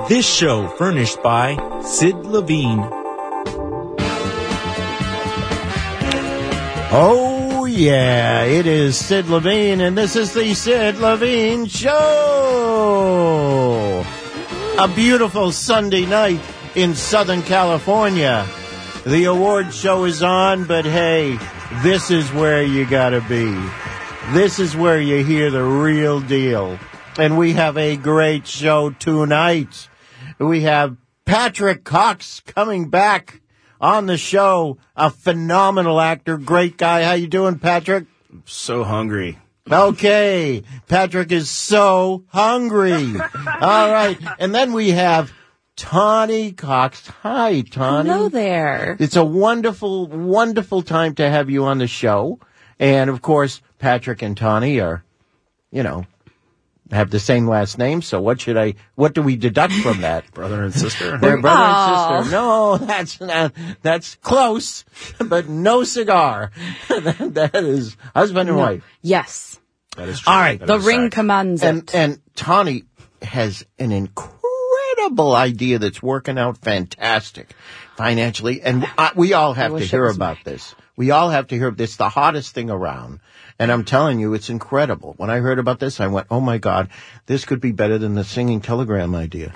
This show furnished by Sid Levine. Oh, yeah, it is Sid Levine, and this is the Sid Levine Show. A beautiful Sunday night in Southern California. The award show is on, but hey, this is where you gotta be. This is where you hear the real deal. And we have a great show tonight. We have Patrick Cox coming back on the show, a phenomenal actor, great guy. How you doing, Patrick? So hungry. Okay, Patrick is so hungry. All right, and then we have Tawny Cox. Hi, Tawny. Hello there. It's a wonderful, wonderful time to have you on the show. And, of course, Patrick and Tawny are, have the same last name, so what do we deduct from that? Brother and sister? They're brother and sister. No, that's close, but no cigar. That is husband and wife. Yes. That is true. All right. The ring commands it. And Tawny has an incredible idea that's working out fantastic financially, and we all have to hear about this. We all have to hear this. The hottest thing around. And I'm telling you, it's incredible. When I heard about this, I went, oh, my God, this could be better than the singing telegram idea.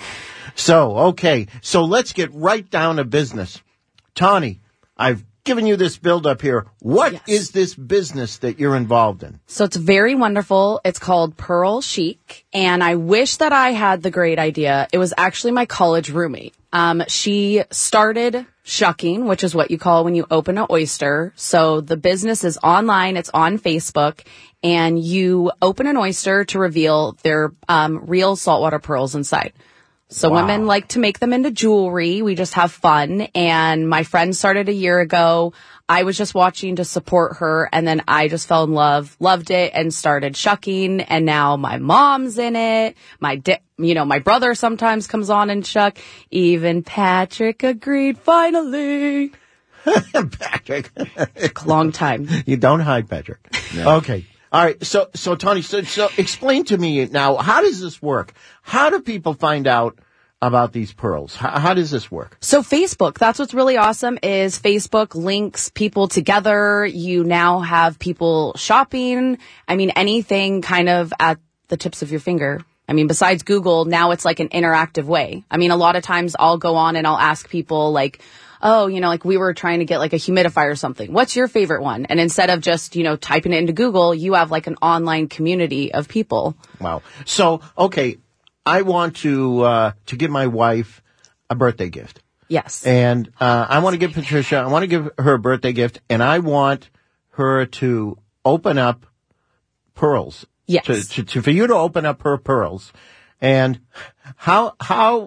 So let's get right down to business. Tawny, I've given you this build-up here. What is this business that you're involved in? So it's very wonderful. It's called Pearl Chic, and I wish that I had the great idea. It was actually my college roommate. She started shucking, which is what you call when you open an oyster. So the business is online. It's on Facebook, and you open an oyster to reveal their real saltwater pearls inside. So women like to make them into jewelry. We just have fun. And my friend started a year ago. I was just watching to support her, and then I just fell in love, loved it, and started shucking. And now my mom's in it. My brother sometimes comes on and shuck. Even Patrick agreed finally. Patrick. Long time. You don't hide, Patrick. No. Okay. All right. So Tawny, so explain to me now, how does this work? How do people find out about these pearls? How does this work? So Facebook, that's what's really awesome is Facebook links people together. You now have people shopping. I mean, anything kind of at the tips of your finger. I mean, besides Google, now it's like an interactive way. I mean, a lot of times I'll go on and I'll ask people like, oh, like we were trying to get like a humidifier or something. What's your favorite one? And instead of just, typing it into Google, you have like an online community of people. Wow. So, okay, I want to give my wife a birthday gift. Yes. And I want to give Patricia, I want to give her a birthday gift, and I want her to open up pearls. Yes. For you to open up her pearls. And how I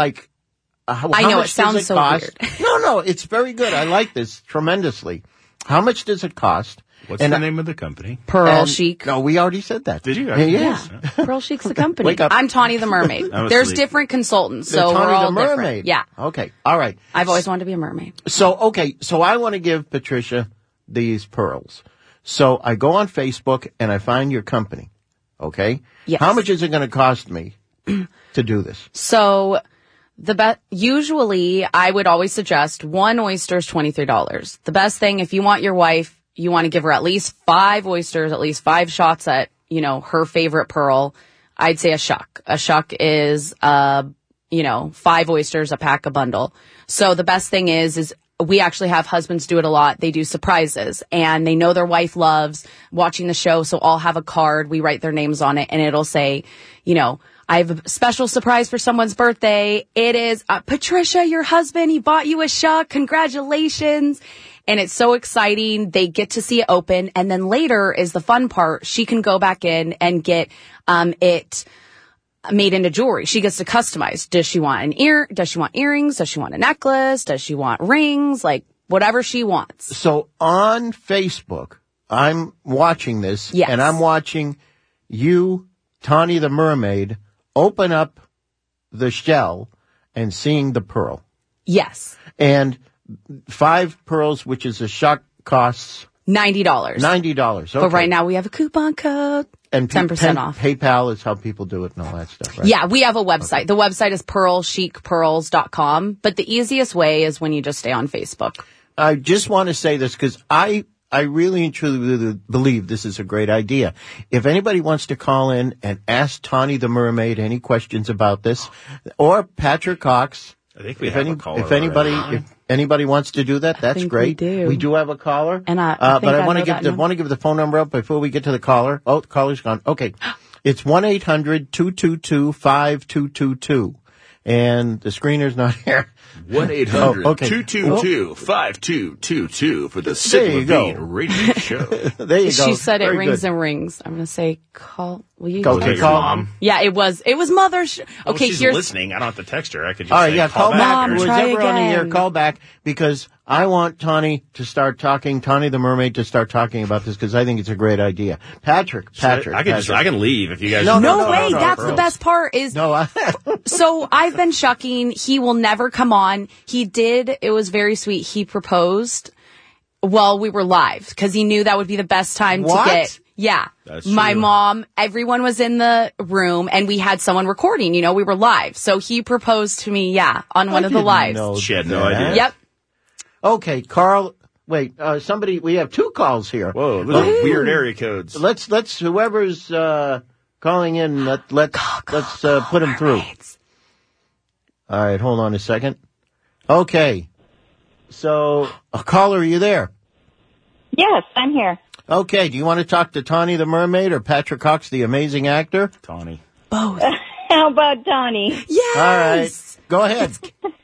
know it sounds so weird. No, it's very good. I like this tremendously. How much does it cost? What's the name of the company? Pearl Chic. No, we already said that. Did you? Yes. Pearl Chic's the company. Wake up. I'm Tawny the Mermaid. There's different consultants, so Tawny we're all the Mermaid. different. Yeah. Okay. All right. I've always wanted to be a mermaid. So I want to give Patricia these pearls. So I go on Facebook and I find your company. Okay? Yes. How much is it going to cost me to do this? So usually I would always suggest one oyster is $23. The best thing, if you want your wife, you want to give her at least 5 oysters, at least 5 shots at, her favorite pearl. I'd say a shuck. A shuck is, 5 oysters, a pack, a bundle. So the best thing is we actually have husbands do it a lot. They do surprises, and they know their wife loves watching the show. So I'll have a card. We write their names on it, and it'll say, I have a special surprise for someone's birthday. It is Patricia, your husband. He bought you a shuck. Congratulations. And it's so exciting. They get to see it open. And then later is the fun part. She can go back in and get it made into jewelry. She gets to customize. Does she want does she want earrings? Does she want a necklace? Does she want rings? Like whatever she wants. So on Facebook, I'm watching this. Yes. And I'm watching you, Tawny the Mermaid, open up the shell and seeing the pearl. Yes. And 5 pearls, which is a shuck, costs $90. $90. Okay. But right now we have a coupon code. And 10% off. PayPal is how people do it and all that stuff, right? Yeah, we have a website. Okay. The website is pearlchicpearls.com. But the easiest way is when you just stay on Facebook. I just want to say this because I really and truly believe this is a great idea. If anybody wants to call in and ask Tawny the Mermaid any questions about this, or Patrick Cox, I think we have a caller if anybody wants to do that, that's great. We do have a caller. And but I want to give the phone number up before we get to the caller. Oh, the caller's gone. Okay. It's 1-800-222-5222. And the screener's not here. 1-800-222-5222 for the Sid Levine radio show. There you go. She said Very it rings good. and rings. I'm going to say call. Will you Go, Okay, call. Mom. Yeah, it was Mother. Well, Okay, she's here's listening. I don't have to text her. I could just All right, say, yeah, call back. Mom, Whoever's try ever on the air, again. call back because I want Tawny the Mermaid to start talking about this because I think it's a great idea. Patrick. I can leave if you guys. no way. no, That's Pearls. the best part is. No, So I've been shucking. He will never come on. He did. It was very sweet. He proposed while we were live because he knew that would be the best time What? to get. Yeah. That's My true. mom, everyone was in the room and we had someone recording, we were live. So he proposed to me, on one of the lives. She had no idea. Yep. Okay, Carl. Wait, we have two calls here. Whoa, those are weird area codes. Let's whoever's calling in. Let's put him through. All right, hold on a second. Okay, so caller, are you there? Yes, I'm here. Okay, do you want to talk to Tawny the Mermaid or Patrick Cox, the amazing actor? Tawny. Both. How about Donnie? Yes. All right, go ahead.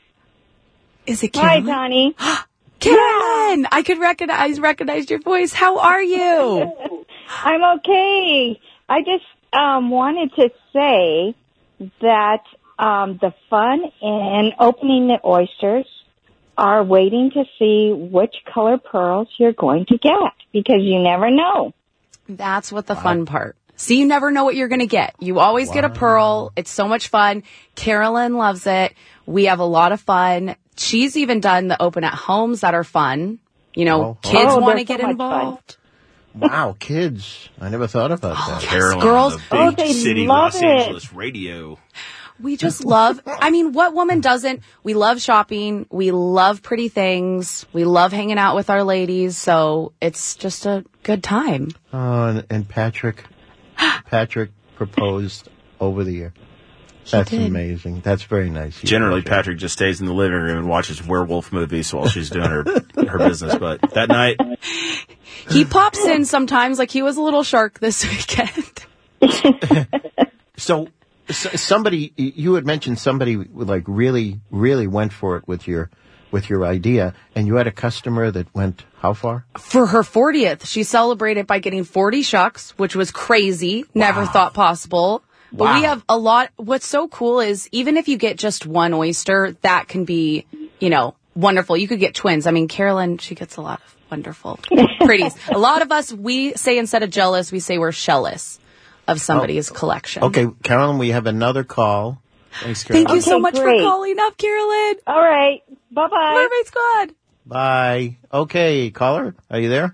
Is it Hi, Karen? Donnie. Karen! I could recognize your voice. How are you? I'm okay. I just wanted to say that the fun in opening the oysters are waiting to see which color pearls you're going to get because you never know. That's what the fun part. See, you never know what you're going to get. You always get a pearl. It's so much fun. Carolyn loves it. We have a lot of fun. She's even done the open at homes that are fun. Kids want to they're get so much involved. Wow, kids. I never thought about that. Carolyn, girls- the big they city love Los it. Angeles radio. We just love, what woman doesn't? We love shopping. We love pretty things. We love hanging out with our ladies. So it's just a good time. Oh, and Patrick proposed over the air. That's did. amazing. That's very nice. Generally, Patrick just stays in the living room and watches werewolf movies while she's doing her business. But that night, He pops in sometimes, like he was a little shark this weekend. So somebody, you had mentioned somebody like really, really went for it with your idea, and you had a customer that went how far? For her 40th, she celebrated by getting 40 shucks, which was crazy. Never thought possible. But Wow. we have a lot. What's so cool is even if you get just one oyster, that can be, wonderful. You could get twins. I mean, Carolyn, she gets a lot of wonderful pretties. A lot of us, we say instead of jealous, we say we're shelless of somebody's collection. Okay, Carolyn, we have another call. thanks, Carolyn. Thank you so Okay, much great. for calling up, Carolyn. All right. Bye-bye. Mermaid Squad. Bye. Okay, caller, are you there?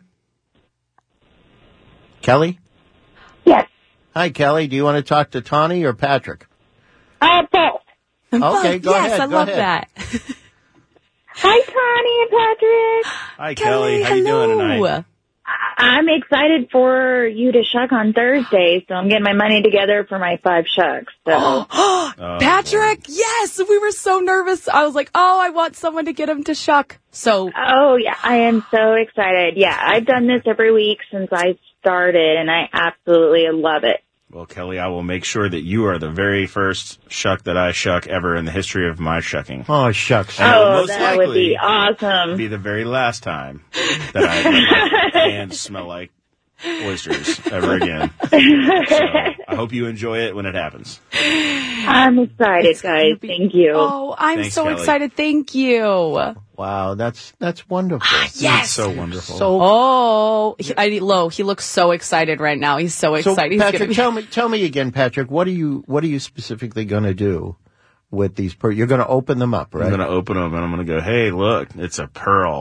Kelly? Yes. Hi, Kelly. Do you want to talk to Tawny or Patrick? Both. Okay, go yes, ahead. I go love ahead. that. Hi, Connie and Patrick. Hi, Kelly. How you doing tonight? I'm excited for you to shuck on Thursday, so I'm getting my money together for my 5 shucks. So. Patrick, yes, we were so nervous. I was like, I want someone to get him to shuck. So, Oh, yeah, I am so excited. Yeah, I've done this every week since I started, and I absolutely love it. Well, Kelly, I will make sure that you are the very first shuck that I shuck ever in the history of my shucking. Oh, shucks. And it will Oh, most that would be likely awesome. be the very last time that I let my hands smell like oysters ever again. So I hope you enjoy it when it happens. I'm excited, guys. Thank you. Oh, I'm Thanks, so Kelly. excited. Thank you. Wow, that's wonderful. Yes. It's so wonderful. So, He looks so excited right now. He's so excited. He's Patrick, gonna be- tell me again, Patrick, what are you specifically going to do with these you're going to open them up, right? I'm going to open them and I'm going to go, hey, look, it's a pearl.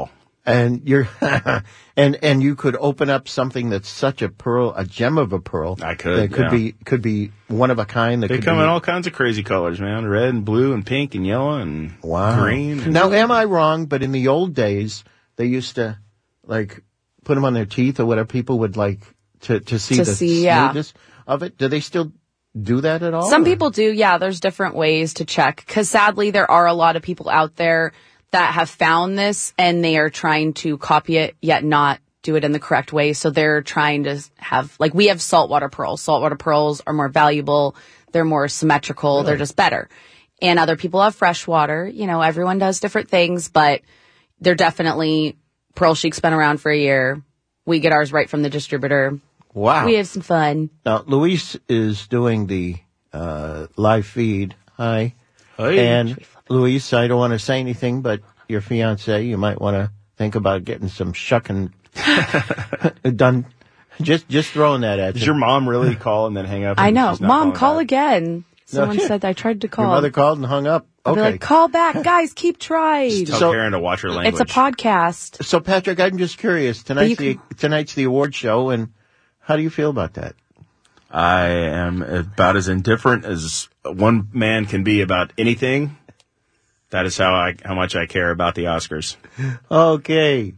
And you're, and you could open up something that's such a pearl, a gem of a pearl. I could. That could be one of a kind. That They could come be, in all kinds of crazy colors, man. Red and blue and pink and yellow and green. Now, am I wrong? But in the old days, they used to like put them on their teeth or whatever. People would like to see the smoothness of it. Do they still do that at all? Some people do. Yeah, there's different ways to check because sadly there are a lot of people out there that have found this and they are trying to copy it yet not do it in the correct way. So they're trying to have, like, we have saltwater pearls. Saltwater pearls are more valuable. They're more symmetrical. Really? They're just better. And other people have freshwater. You know, everyone does different things, but they're definitely Pearl Chic's been around for a year. We get ours right from the distributor. Wow. We have some fun. Now, Luis is doing the live feed. Hi. And Luis, I don't want to say anything, but your fiance, you might want to think about getting some shucking done. Just throwing that at you. Did your mom really call and then hang up? I know. Mom, call again. Someone said I tried to call. Your mother called and hung up. Okay. I'll be like, call back. Guys, keep trying. Just tell Karen to watch her language. It's a podcast. So, Patrick, I'm just curious. Tonight's the award show, and how do you feel about that? I am about as indifferent as one man can be about anything. That is how much I care about the Oscars. Okay.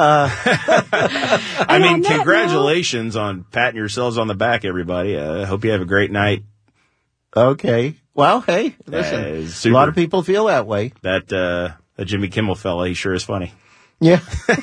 I mean, congratulations on patting yourselves on the back, everybody. I hope you have a great night. Okay. Well, hey, listen, a lot of people feel that way. That Jimmy Kimmel fella, he sure is funny. Yeah.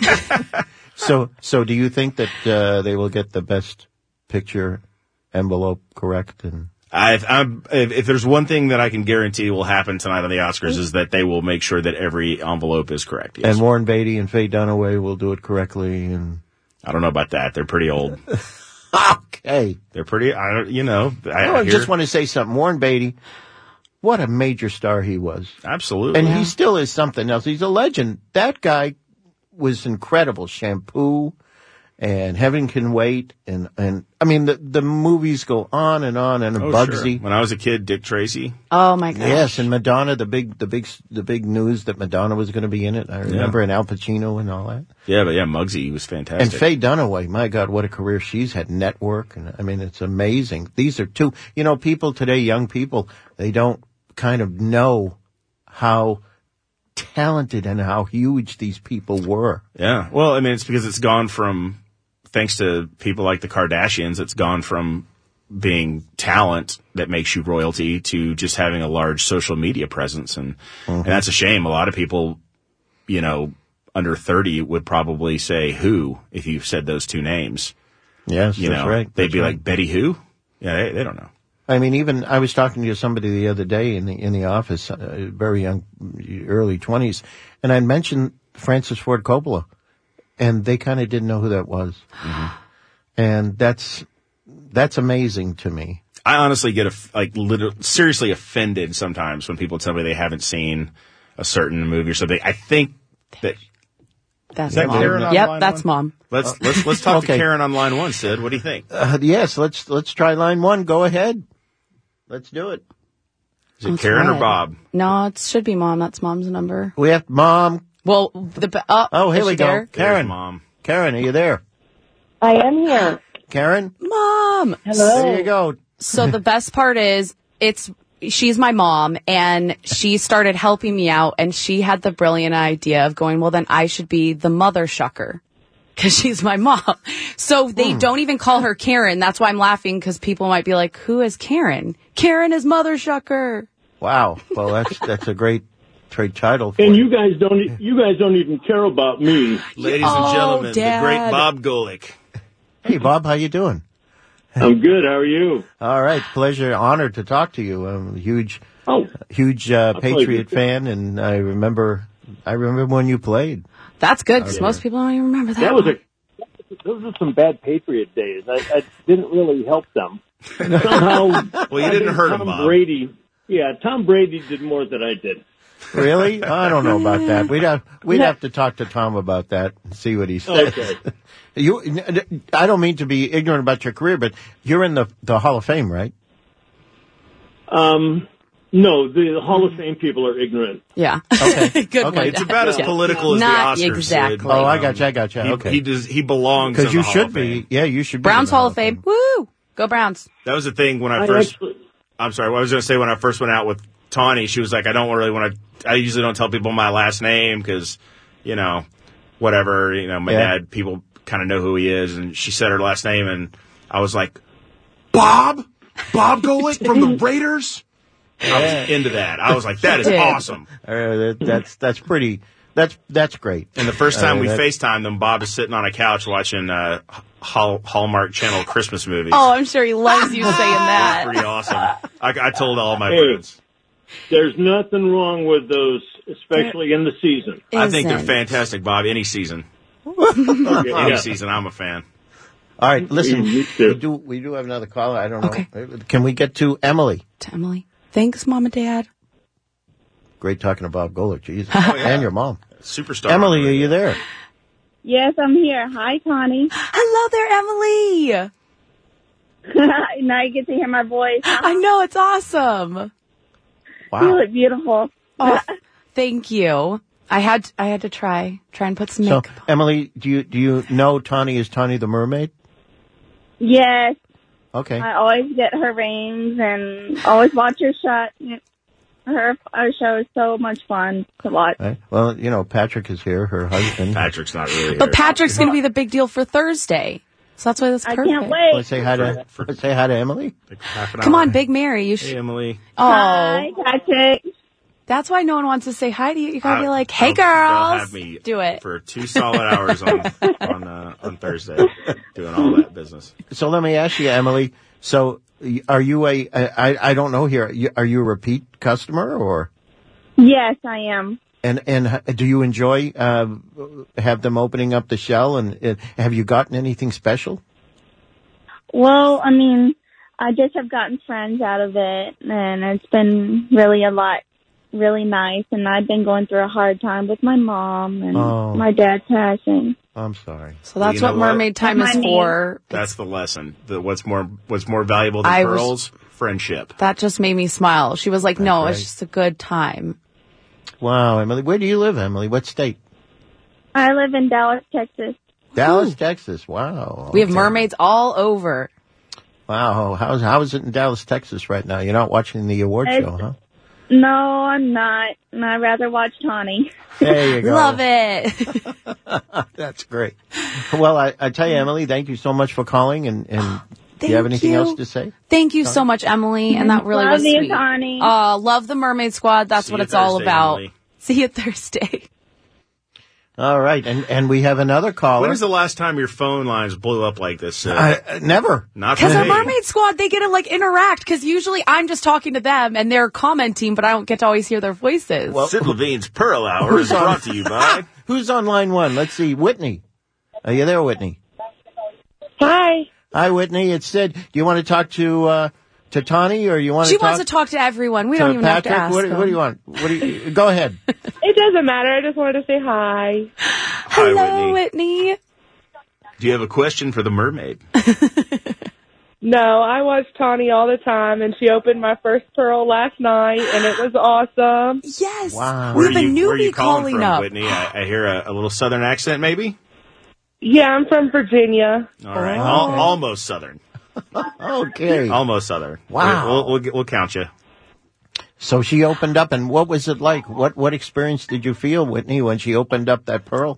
So do you think that they will get the best picture envelope correct? And if there's one thing that I can guarantee will happen tonight on the Oscars is that they will make sure that every envelope is correct. Yes. And Warren Beatty and Faye Dunaway will do it correctly. And I don't know about that. They're pretty old. Okay. They're pretty, I just want to say something. Warren Beatty, what a major star he was. Absolutely. And he still is something else. He's a legend. That guy was incredible. Shampoo and Heaven Can Wait. And I mean, the movies go on and Bugsy. Sure. When I was a kid, Dick Tracy. Oh my gosh. Yes. And Madonna, the big news that Madonna was going to be in it. I remember, and Al Pacino and all that. Yeah, but Muggsy was fantastic. And Faye Dunaway, my God, what a career she's had. Network. And I mean, it's amazing. These are two, people today, young people, they don't kind of know how talented and how huge these people were. Yeah. Well, I mean, it's because it's gone from, thanks to people like the Kardashians, it's gone from being talent that makes you royalty to just having a large social media presence. And that's a shame. A lot of people, under 30 would probably say who if you said those two names. Yes, that's right. They'd be like, Betty who? Yeah, they don't know. I mean, even I was talking to somebody the other day in the office, very young, early 20s, and I mentioned Francis Ford Coppola, and they kind of didn't know who that was. Mm-hmm. And that's amazing to me. I honestly get seriously offended sometimes when people tell me they haven't seen a certain movie or something. I think that that's that Mom. Karen Yep, that's Mom. Let's talk to Karen on line one, Sid. What do you think? Yes, let's try line one. Go ahead. Let's do it. Is it Karen or Bob? No, it should be Mom. That's Mom's number. We have Mom. Well, here we go. There? Karen. Mom. Karen, are you there? I am here. Karen? Mom. Hello. There you go. So the best part is she's my mom, and she started helping me out, and she had the brilliant idea of going, well, then I should be the mother shucker. Because she's my mom. So they don't even call her Karen. That's why I'm laughing, because people might be like, who is Karen? Karen is Mother Shucker. Wow. Well, that's a great trade title for and you. you guys don't even care about me. Ladies and gentlemen, Dad. the great Bob Golick. Hey, Bob, how you doing? I'm good. How are you? All right. Pleasure, honored to talk to you. I'm a huge Patriot fan, and I remember when you played. That's good, because most people don't even remember that. Those were some bad Patriot days. I didn't really help them. Somehow, well, you didn't hurt him, Bob. Tom Brady did more than I did. Really? I don't know about that. We'd have to talk to Tom about that and see what he says. Okay. I don't mean to be ignorant about your career, but you're in the Hall of Fame, right? No, the Hall of Fame people are ignorant. Yeah. Okay. Good Okay. one. It's about as Yeah. political as Not the Oscars. exactly. Sid. Oh, I got you. Okay. He belongs Because in you the Hall should of be. Fame. Yeah, you should be. Browns in the Hall of Fame. Woo! Go Browns. That was the thing when I I first. actually, I'm sorry. What I was going to say when I first went out with Tawny, she was like, I don't really want to. I usually don't tell people my last name because, whatever. My Yeah. dad. People kind of know who he is, and she said her last name, and I was like, Bob Golick from the Raiders. I was into that. I was like, that is Did. awesome. That's pretty. That's great. And the first time we that- FaceTimed them, Bob is sitting on a couch watching Hallmark Channel Christmas movies. Oh, I'm sure he loves you saying that. Pretty awesome. I told all my Hey. friends. there's nothing wrong with those, especially in the season. I think they're Isn't. fantastic, Bob. Any season. Okay, Any yeah. season, I'm a fan. All right, listen. Me too. We do have another caller. I don't know. Okay. Can we get to Emily? To Emily. Thanks, Mom and Dad. Great talking to Bob Golick. Jesus. Oh, yeah. And your mom. Superstar. Emily, are you there? Yes, I'm here. Hi, Connie. Hello there, Emily. Now you get to hear my voice. I know, it's awesome. You Wow. look beautiful. Oh, thank you. I had to try and put some So, makeup on. Emily, do you know Tawny is Tawny the Mermaid? Yes, Okay. I always get her rings and always watch her shot. Her show is so much fun to watch. Right. Well, Patrick is here, her husband. Patrick's not really But here. Patrick's going to be the big deal for Thursday. So that's why that's I perfect. can't wait. Let's say hi to Emily. Like half an Come hour. on, Big Mary. You Hey, should. Emily. Oh, Hi, Patrick. that's why no one wants to say hi to you. You gotta be like, "Hey, They'll girls, have me do it." for 2 solid hours on Thursday, doing all that business. So let me ask you, Emily. So are you I don't know here. Are you a repeat customer or? Yes, I am. And do you enjoy have them opening up the shell and have you gotten anything special? Well, I mean, I just have gotten friends out of it, and it's been really nice. And I've been going through a hard time with my mom and Oh. my dad passing. I'm sorry. So that's Well, you know what what? Mermaid Time is My name. for. That's the lesson. What's more valuable than I was- pearls? Friendship. That just made me smile. She was like, "No, right. it's just a good time." Wow, Emily. Where do you live, Emily? What state? I live in Dallas, Texas. Dallas, Texas. Wow. We have Okay. mermaids all over. Wow. How is it in Dallas, Texas right now? You're not watching the award It's- show, huh? No, I'm not. And I'd rather watch Tawny. There you go. Love it. That's great. Well, I tell you, Emily, thank you so much for calling. And do you have anything you. else to say? Thank you so much, Emily, and that really Love was you, sweet. Tawny. Love the Mermaid Squad. That's See what you it's all Thursday, about. Emily. See you Thursday. All right. And we have another caller. When was the last time your phone lines blew up like this? Never. Not Because for our me. Mermaid Squad, they get to like interact. Because usually I'm just talking to them and they're commenting, but I don't get to always hear their voices. Well, Sid Levine's Pearl Hour is brought to you by. Who's on line one? Let's see. Whitney. Are you there, Whitney? Hi. Hi, Whitney. It's Sid. Do you want to talk to Tawny or you want she to talk wants to talk to everyone. We to don't even Patrick? have to ask What do them. you want? Go ahead. It doesn't matter. I just wanted to say hi. Hi, Hello, Whitney. Whitney. Do you have a question for the mermaid? No, I watch Tawny all the time, and she opened my first pearl last night, and it was awesome. Yes. Wow. We have a where are you newbie calling calling from, up. Whitney? I hear a little southern accent, maybe? Yeah, I'm from Virginia. All right. Oh. Almost southern. Okay. Almost southern. Wow. We'll count you. So she opened up, and what was it like? What experience did you feel, Whitney, when she opened up that pearl?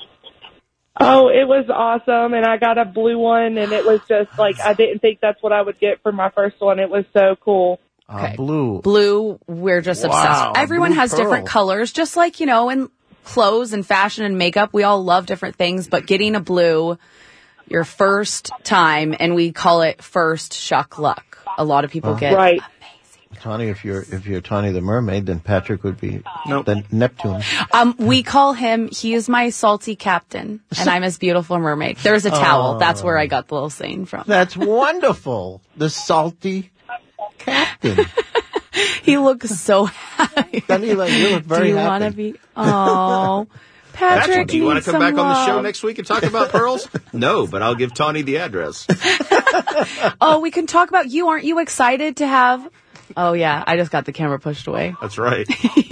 Oh, it was awesome, and I got a blue one, and it was just like, I didn't think that's what I would get for my first one. It was so cool. Okay. Blue. Blue, we're just Wow, obsessed. Everyone blue has different pearl. colors, just like, in clothes and fashion and makeup, we all love different things, but getting a blue your first time, and we call it first shuck luck. A lot of people get Right. Tawny, if you're Tawny the Mermaid, then Patrick would be Nope. the Neptune. we call him, he is my salty captain, and I'm his beautiful mermaid. There's a towel. That's where I got the little saying from. That's wonderful. The salty captain. He looks so happy. Then you look very Do you happy. want to be? Oh, Patrick, do you want needs to come back some on the show love. next week and talk about pearls? No, but I'll give Tawny the address. Oh, we can talk about you. Aren't you excited to have Oh, yeah. I just got the camera pushed away. That's right.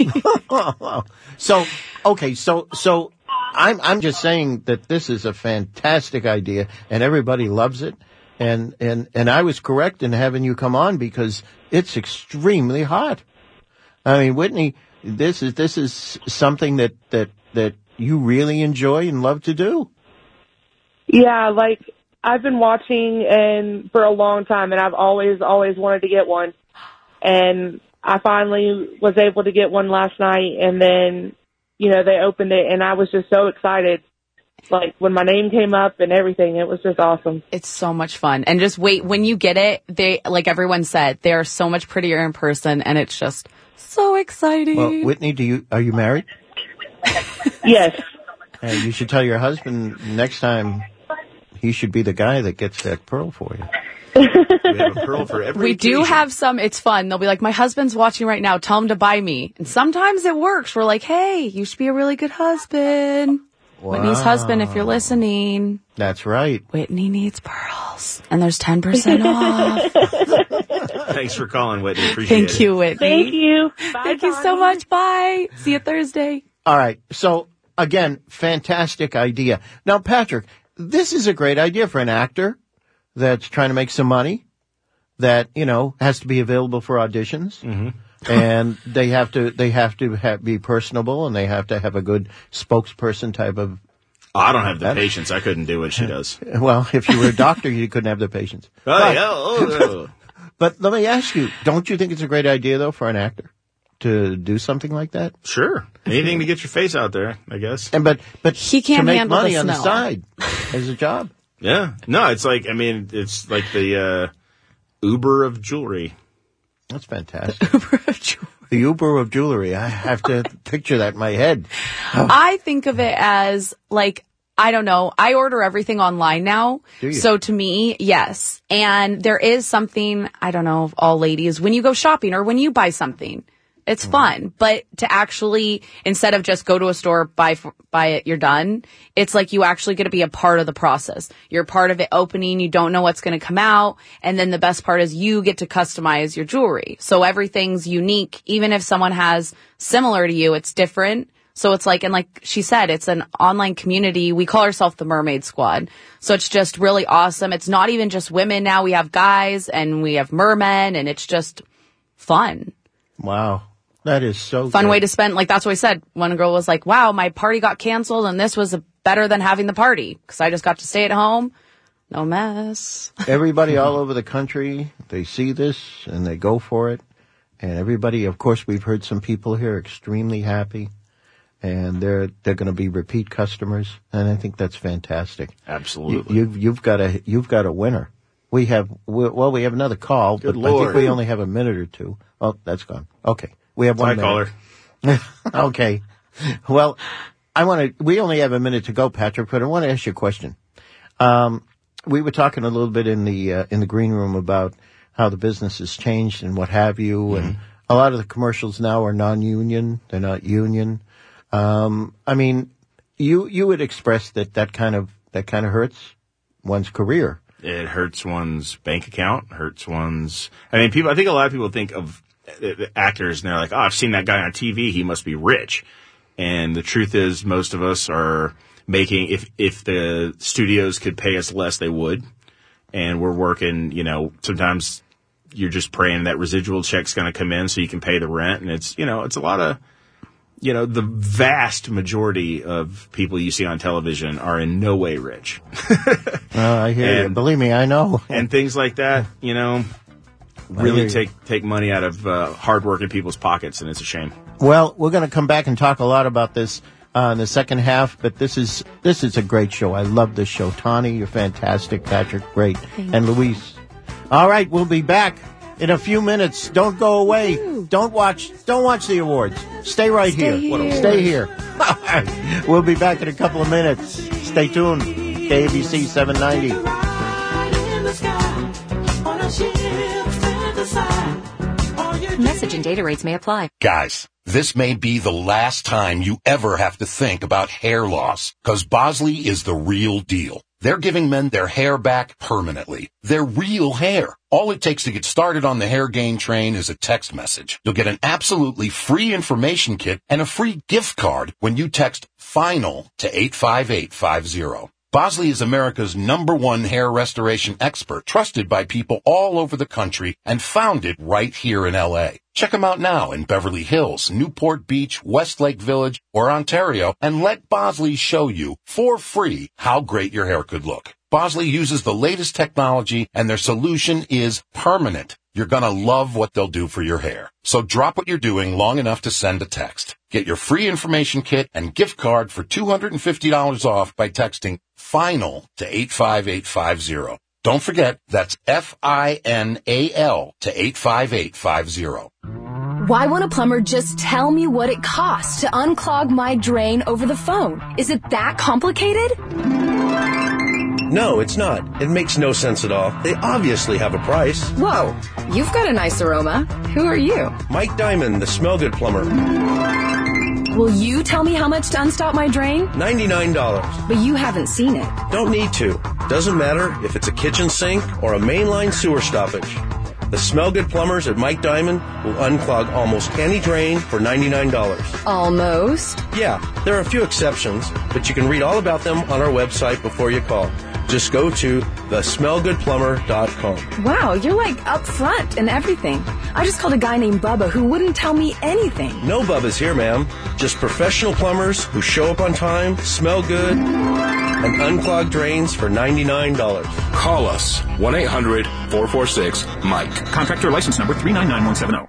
So, okay, so I'm just saying that this is a fantastic idea and everybody loves it. And I was correct in having you come on because it's extremely hot. I mean, Whitney, this is something that you really enjoy and love to do. Yeah, like I've been watching and for a long time, and I've always wanted to get one. And I finally was able to get one last night, and then, you know, they opened it, and I was just so excited. Like, when my name came up and everything, it was just awesome. It's so much fun. And just wait, when you get it, they, like everyone said, they are so much prettier in person, and it's just so exciting. Well, Whitney, are you married? Yes. And you should tell your husband next time he should be the guy that gets that pearl for you. We have a pearl for every We do occasion. have some, it's fun. They'll be like, my husband's watching right now, tell him to buy me. And sometimes it works. We're like, hey, you should be a really good husband. Wow. Whitney's husband, if you're listening. That's right. Whitney needs pearls. And there's 10% off. Thanks for calling, Whitney. Appreciate it. Thank you, Whitney. Thank you. Bye, Thank you so Tony. much. Bye. See you Thursday. All right. So, again, fantastic idea. Now, Patrick, this is a great idea for an actor that's trying to make some money, that, you know, has to be available for auditions. Mm-hmm. And they have to be personable, and they have to have a good spokesperson type of. Oh, I don't have the patience. I couldn't do what she does. Well, if you were a doctor, you couldn't have the patience. But let me ask you, don't you think it's a great idea, though, for an actor to do something like that? Sure. Anything to get your face out there, I guess. And but He can't to make handle money the on the smell. side as a job. Yeah. No, it's like, I mean, it's like the Uber of jewelry. That's fantastic. The Uber of jewelry. I have to picture that in my head. I think of it as like, I don't know. I order everything online now. Do you? So to me, yes. And there is something, I don't know, all ladies, when you go shopping or when you buy something, it's fun. But to actually, instead of just go to a store, buy it, you're done. It's like you actually get to be a part of the process. You're part of it opening. You don't know what's going to come out. And then the best part is you get to customize your jewelry. So everything's unique. Even if someone has similar to you, it's different. So it's like, and like she said, it's an online community. We call ourselves the Mermaid Squad. So it's just really awesome. It's not even just women now. We have guys and we have mermen, and it's just fun. Wow. That is so Fun good. way to spend. Like, that's what I said. One girl was like, wow, my party got canceled and this was better than having the party because I just got to stay at home. No mess. Everybody all over the country, they see this and they go for it. And everybody, of course, we've heard some people here extremely happy. And they're going to be repeat customers. And I think that's fantastic. Absolutely. You've got a winner. We have another call, Good but Lord. I think we only have a minute or two. Oh, that's gone. Okay. We have one Hi, minute. caller. Okay. Well, we only have a minute to go, Patrick, but I want to ask you a question. We were talking a little bit in the green room about how the business has changed and what have you. Mm-hmm. And a lot of the commercials now are non-union. They're not union. I mean, you would express that kind of hurts one's career. It hurts one's bank account, hurts one's, I think a lot of people think of actors and they're like, oh, I've seen that guy on TV. He must be rich. And the truth is most of us are making, if the studios could pay us less, they would. And we're working, you know, sometimes you're just praying that residual check's going to come in so you can pay the rent. And it's, you know, it's a lot of, you know, the vast majority of people you see on television are in no way rich. I hear you. Believe me, I know. And things like that, you know, really take money out of hardworking people's pockets, and it's a shame. Well, we're going to come back and talk a lot about this in the second half, but this is a great show. I love this show. Tawny, you're fantastic. Patrick, great. And Luis. All right, we'll be back in a few minutes. Don't go away. Don't watch the awards. Stay right here. Stay here. We'll be back in a couple of minutes. Stay tuned. KABC 790. Message and data rates may apply. Guys, this may be the last time you ever have to think about hair loss, because Bosley is the real deal. They're giving men their hair back permanently. Their real hair. All it takes to get started on the hair gain train is a text message. You'll get an absolutely free information kit and a free gift card when you text FINAL to 85850. Bosley is America's #1 hair restoration expert, trusted by people all over the country and founded right here in L.A. Check them out now in Beverly Hills, Newport Beach, Westlake Village, or Ontario, and let Bosley show you for free how great your hair could look. Bosley uses the latest technology, and their solution is permanent. You're going to love what they'll do for your hair. So drop what you're doing long enough to send a text. Get your free information kit and gift card for $250 off by texting FINAL to 85850. Don't forget, that's FINAL to 85850. Why won't a plumber just tell me what it costs to unclog my drain over the phone? Is it that complicated? No, it's not. It makes no sense at all. They obviously have a price. Whoa, you've got a nice aroma. Who are you? Mike Diamond, the Smell Good plumber. Will you tell me how much to unstop my drain? $99. But you haven't seen it. Don't need to. Doesn't matter if it's a kitchen sink or a mainline sewer stoppage. The Smell Good plumbers at Mike Diamond will unclog almost any drain for $99. Almost? Yeah, there are a few exceptions, but you can read all about them on our website before you call. Just go to thesmellgoodplumber.com. Wow, you're like up front and everything. I just called a guy named Bubba who wouldn't tell me anything. No Bubba's here, ma'am. Just professional plumbers who show up on time, smell good, and unclog drains for $99. Call us, 1-800-446-MIKE. Contractor license number 399170.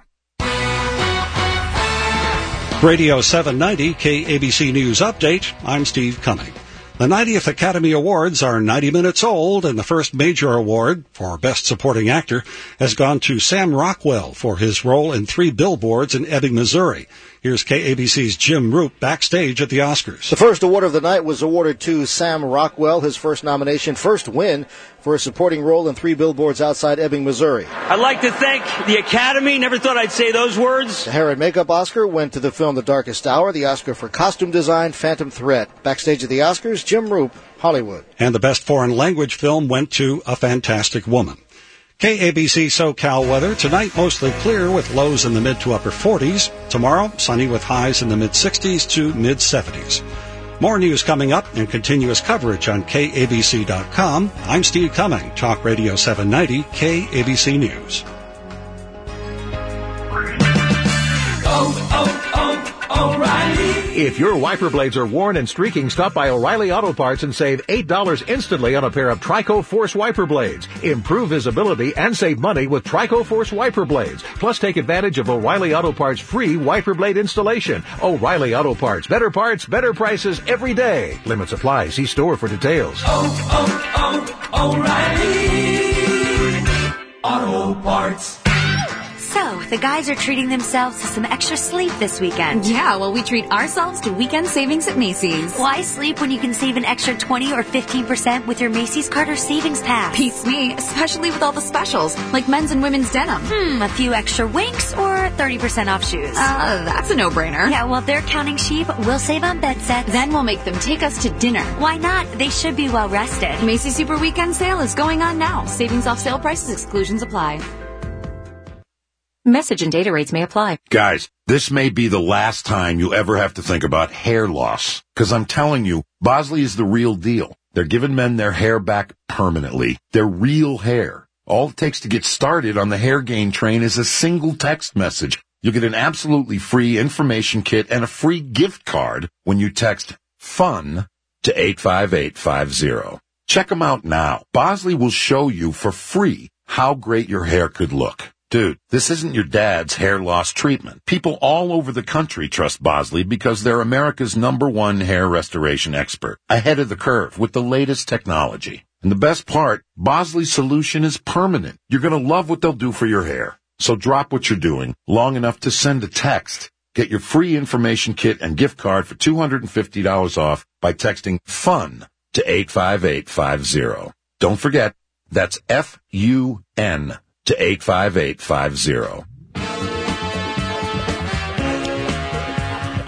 Radio 790 KABC News Update. I'm Steve Cumming. The 90th Academy Awards are 90 minutes old, and the first major award for Best Supporting Actor has gone to Sam Rockwell for his role in 3 Billboards in Ebbing, Missouri. Here's KABC's Jim Roop backstage at the Oscars. The first award of the night was awarded to Sam Rockwell, his first nomination, first win for a supporting role in 3 Billboards outside Ebbing, Missouri. I'd like to thank the Academy. Never thought I'd say those words. The hair and makeup Oscar went to the film The Darkest Hour, the Oscar for costume design, Phantom Thread. Backstage at the Oscars, Jim Roop, Hollywood. And the best foreign language film went to A Fantastic Woman. KABC SoCal weather. Tonight, mostly clear with lows in the mid to upper 40s. Tomorrow, sunny with highs in the mid-60s to mid-70s. More news coming up and continuous coverage on KABC.com. I'm Steve Cumming, Talk Radio 790, KABC News. O'Reilly. If your wiper blades are worn and streaking, stop by O'Reilly Auto Parts and save $8 instantly on a pair of Trico Force wiper blades. Improve visibility and save money with Trico Force wiper blades. Plus, take advantage of O'Reilly Auto Parts' free wiper blade installation. O'Reilly Auto Parts. Better parts, better prices every day. Limits apply. See store for details. O'Reilly Auto Parts. So, the guys are treating themselves to some extra sleep this weekend. Yeah, well, we treat ourselves to weekend savings at Macy's. Why sleep when you can save an extra 20 or 15% with your Macy's Carter Savings Pass? Beats me, especially with all the specials, like men's and women's denim. A few extra winks or 30% off shoes? That's a no-brainer. Yeah, well, they're counting sheep. We'll save on bed sets. Then we'll make them take us to dinner. Why not? They should be well rested. Macy's Super Weekend Sale is going on now. Savings off sale prices, exclusions apply. Message and data rates may apply. Guys, this may be the last time you ever have to think about hair loss. Because I'm telling you, Bosley is the real deal. They're giving men their hair back permanently. Their real hair. All it takes to get started on the hair gain train is a single text message. You'll get an absolutely free information kit and a free gift card when you text FUN to 85850. Check them out now. Bosley will show you for free how great your hair could look. Dude, this isn't your dad's hair loss treatment. People all over the country trust Bosley because they're America's #1 hair restoration expert, ahead of the curve with the latest technology. And the best part, Bosley's solution is permanent. You're going to love what they'll do for your hair. So drop what you're doing long enough to send a text. Get your free information kit and gift card for $250 off by texting FUN to 85850. Don't forget, that's FUN to 85850.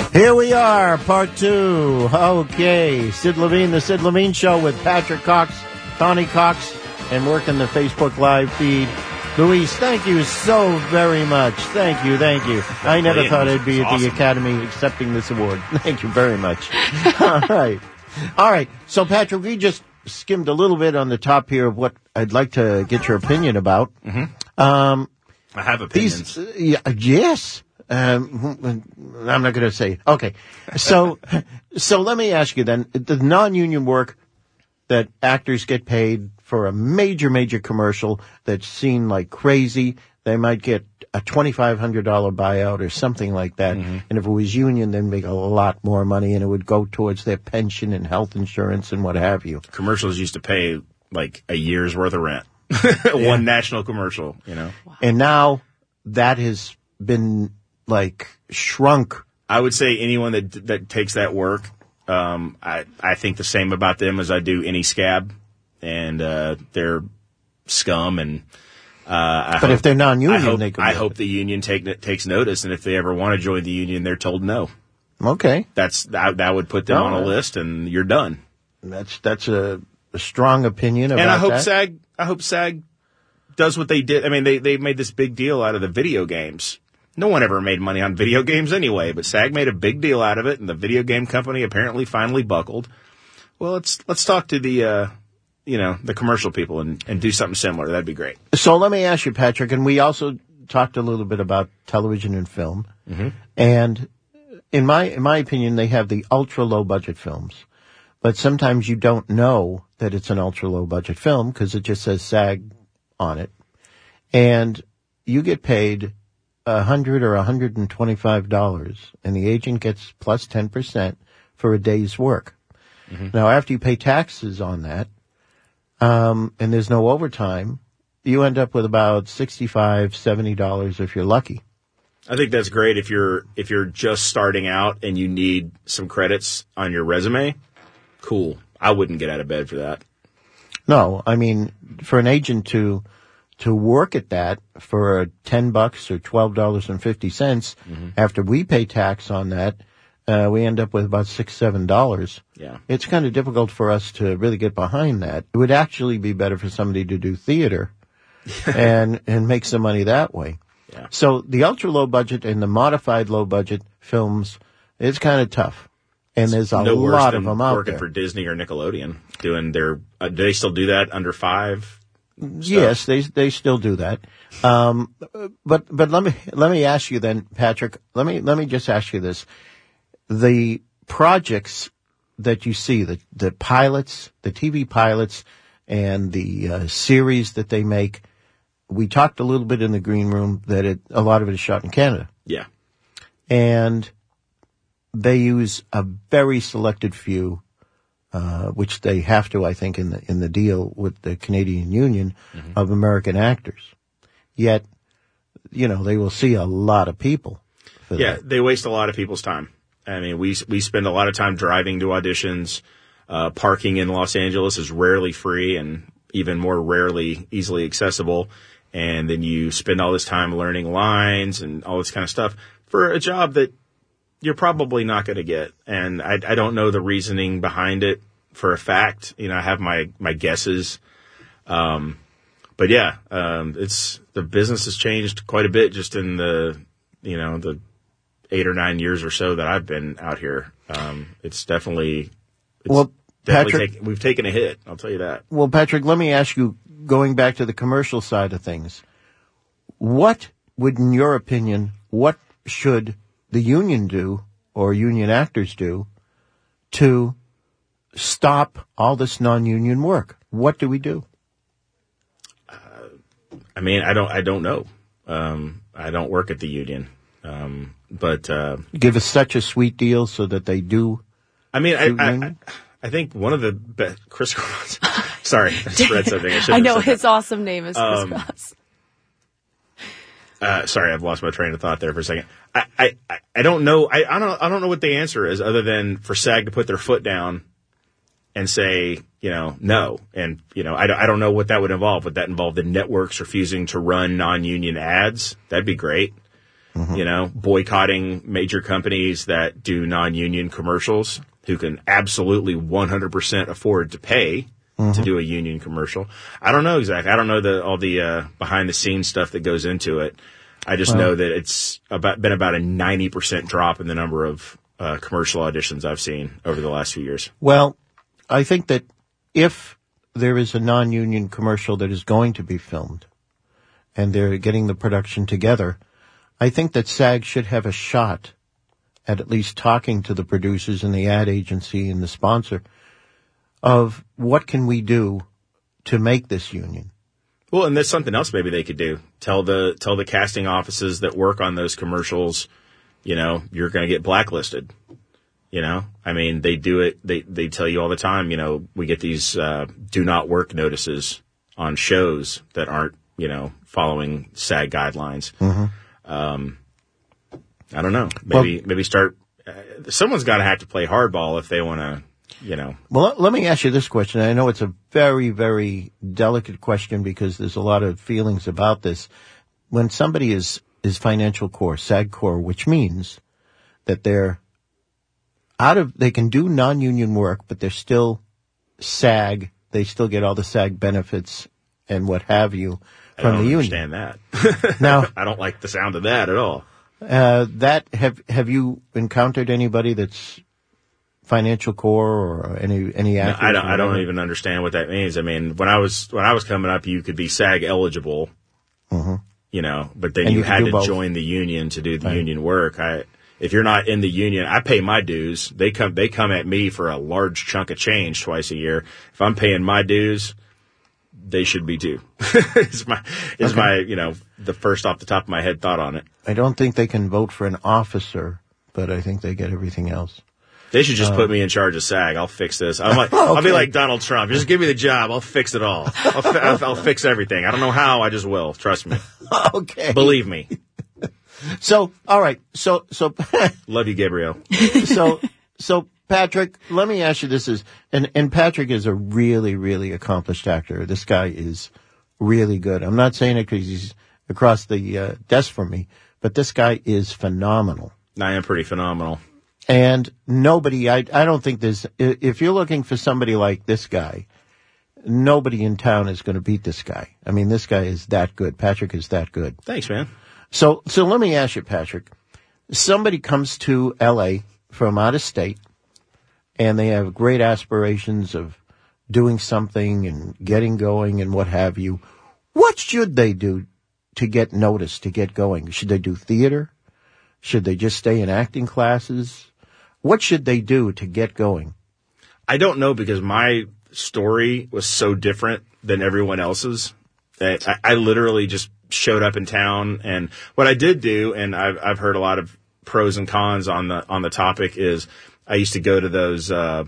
Here we are, part 2. Okay, Sid Levine, the Sid Levine Show with Patrick Cox, Tawny Cox, and working the Facebook Live feed. Luis, thank you so very much. Thank you. I never thought I'd be at the Academy accepting this award. Thank you very much. All right. So, Patrick, we just skimmed a little bit on the top here of what I'd like to get your opinion about. I have opinions. Yes. I'm not going to say. Okay. So let me ask you then, the non-union work that actors get paid for a major commercial that's seen like crazy, they might get a $2,500 buyout or something like that. Mm-hmm. And if it was union, they'd make a lot more money and it would go towards their pension and health insurance and what have you. Commercials used to pay like a year's worth of rent. One national commercial, you know. Wow. And now that has been like shrunk. I would say anyone that takes that work, I think the same about them as I do any scab, and they're scum. And if they're non-union, I hope the union takes notice, and if they ever want to join the union, they're told no. Okay, that would put them on a list, and you're done. That's a strong opinion about and I hope SAG does what they did. I mean, they made this big deal out of the video games. No one ever made money on video games anyway, but SAG made a big deal out of it, and the video game company apparently finally buckled. Well, let's talk to the the commercial people and do something similar. That'd be great. So let me ask you, Patrick, and we also talked a little bit about television and film. Mm-hmm. And in my opinion, they have the ultra low budget films, but sometimes you don't know that it's an ultra low budget film because it just says SAG on it, and you get paid $100 or $125, and the agent gets plus 10% for a day's work. Mm-hmm. Now, after you pay taxes on that, and there's no overtime, you end up with about $65, $70 if you're lucky. I think that's great if you're just starting out and you need some credits on your resume. Cool. I wouldn't get out of bed for that. No, I mean, for an agent to work at that for $10 or $12.50, after we pay tax on that, we end up with about $6, $7. Yeah. It's kind of difficult for us to really get behind that. It would actually be better for somebody to do theater and make some money that way. Yeah. So the ultra low budget and the modified low budget films, it's kind of tough. And there's a lot of them out there. Working for Disney or Nickelodeon, doing their, do they still do that under 5? Yes, they still do that. But let me ask you then, Patrick, let me just ask you this. The projects that you see, the pilots, the TV pilots and the series that they make, we talked a little bit in the green room that a lot of it is shot in Canada. Yeah. And they use a very selected few, which they have to, I think, in the deal with the Canadian Union of American actors. Yet, they will see a lot of people. Yeah, they waste a lot of people's time. I mean, we spend a lot of time driving to auditions. Parking in Los Angeles is rarely free and even more rarely easily accessible. And then you spend all this time learning lines and all this kind of stuff for a job that you're probably not going to get. And I don't know the reasoning behind it for a fact. I have my guesses. But yeah, the business has changed quite a bit just in the 8 or 9 years or so that I've been out here. It's definitely, Patrick, we've taken a hit. I'll tell you that. Well, Patrick, let me ask you, going back to the commercial side of things, what would, in your opinion, what should the union do or union actors do to stop all this non-union work? What do we do? I mean, I don't know. I don't work at the union. But give us such a sweet deal so that they do. I mean, I think one of the best, Chris Cross. Sorry, I just read something. I know his awesome name is Chris Cross. Sorry, I've lost my train of thought there for a second. I don't know. I don't know what the answer is other than for SAG to put their foot down and say, no. And, I don't know what that would involve. Would that involve the networks refusing to run non-union ads? That'd be great. You know, boycotting major companies that do non-union commercials who can absolutely 100% afford to pay to do a union commercial. I don't know exactly. I don't know all the behind-the-scenes stuff that goes into it. I just know that it's been about a 90% drop in the number of commercial auditions I've seen over the last few years. Well, I think that if there is a non-union commercial that is going to be filmed and they're getting the production together, I think that SAG should have a shot at least talking to the producers and the ad agency and the sponsor of what can we do to make this union. Well, and there's something else maybe they could do. Tell the casting offices that work on those commercials, you know, you're going to get blacklisted. You know, I mean, they do it. They tell you all the time, you know, we get these do not work notices on shows that aren't, you know, following SAG guidelines. I don't know. Maybe start. Someone's got to have to play hardball if they want to, you know. Well, let me ask you this question. I know it's a very, very delicate question because there's a lot of feelings about this. When somebody is financial core, SAG core, which means that they're they can do non-union work, but they're still SAG. They still get all the SAG benefits and what have you from the union. I don't understand that. Now, I don't like the sound of that at all. Have you encountered anybody that's financial core or any actors? No, I don't even understand what that means. I mean, when I was coming up, you could be SAG eligible, you know, but then you had to join the union to do the union work. If you're not in the union, I pay my dues. They come at me for a large chunk of change twice a year. If I'm paying my dues, they should be too. Is my, you know, the first off the top of my head thought on it. I don't think they can vote for an officer, but I think they get everything else. They should just put me in charge of SAG. I'll fix this. I'll be like Donald Trump. Just give me the job. I'll fix it all. I'll fix everything. I don't know how. I just will. Trust me. Okay. Believe me. So, all right. So, love you, Gabriel. So, Patrick, let me ask you this and Patrick is a really, really accomplished actor. This guy is really good. I'm not saying it because he's across the desk from me, but this guy is phenomenal. I am pretty phenomenal. And nobody, I don't think if you're looking for somebody like this guy, nobody in town is going to beat this guy. I mean, this guy is that good. Patrick is that good. Thanks, man. So let me ask you, Patrick, somebody comes to L.A. from out of state and they have great aspirations of doing something and getting going and what have you. What should they do to get noticed, to get going? Should they do theater? Should they just stay in acting classes? What should they do to get going? I don't know because my story was so different than everyone else's that I literally just showed up in town. And what I did do, and I've heard a lot of pros and cons on the topic, is I used to go to those,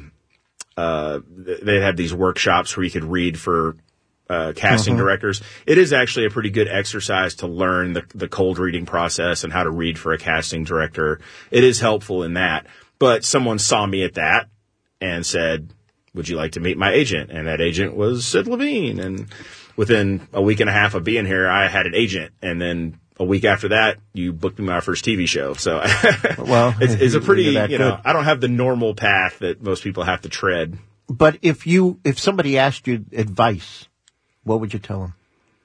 they had these workshops where you could read for casting directors. It is actually a pretty good exercise to learn the cold reading process and how to read for a casting director. It is helpful in that. But someone saw me at that and said, would you like to meet my agent? And that agent was Sid Levine. And within a week and a half of being here, I had an agent. And then a week after that, you booked me my first TV show. So well, it's a pretty, you know, I don't have the normal path that most people have to tread. But if somebody asked you advice, what would you tell them?